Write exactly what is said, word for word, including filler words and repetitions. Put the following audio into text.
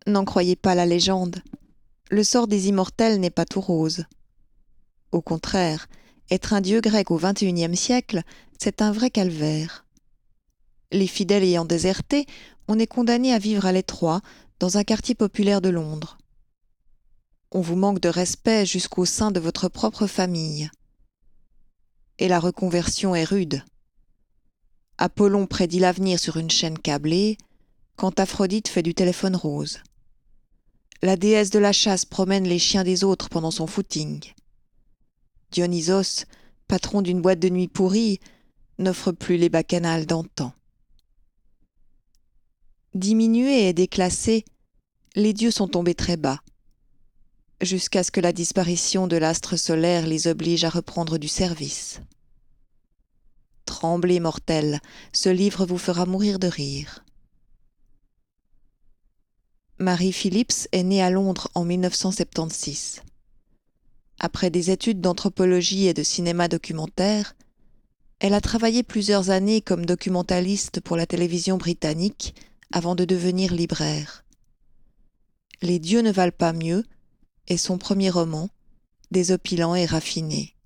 N'en croyez pas la légende. Le sort des immortels n'est pas tout rose. Au contraire, être un dieu grec au vingt et unième siècle, c'est un vrai calvaire. Les fidèles ayant déserté, on est condamné à vivre à l'étroit dans un quartier populaire de Londres. On vous manque de respect jusqu'au sein de votre propre famille. Et la reconversion est rude. Apollon prédit l'avenir sur une chaîne câblée, quand Aphrodite fait du téléphone rose. La déesse de la chasse promène les chiens des autres pendant son footing. Dionysos, patron d'une boîte de nuit pourrie, n'offre plus les bacchanales d'antan. Diminués et déclassés, les dieux sont tombés très bas, jusqu'à ce que la disparition de l'astre solaire les oblige à reprendre du service. Tremblez, mortels, ce livre vous fera mourir de rire. Mary Phillips est née à Londres en mille neuf cent soixante-seize. Après des études d'anthropologie et de cinéma documentaire, elle a travaillé plusieurs années comme documentaliste pour la télévision britannique avant de devenir libraire. Les dieux ne valent pas mieux est son premier roman, désopilant et raffiné.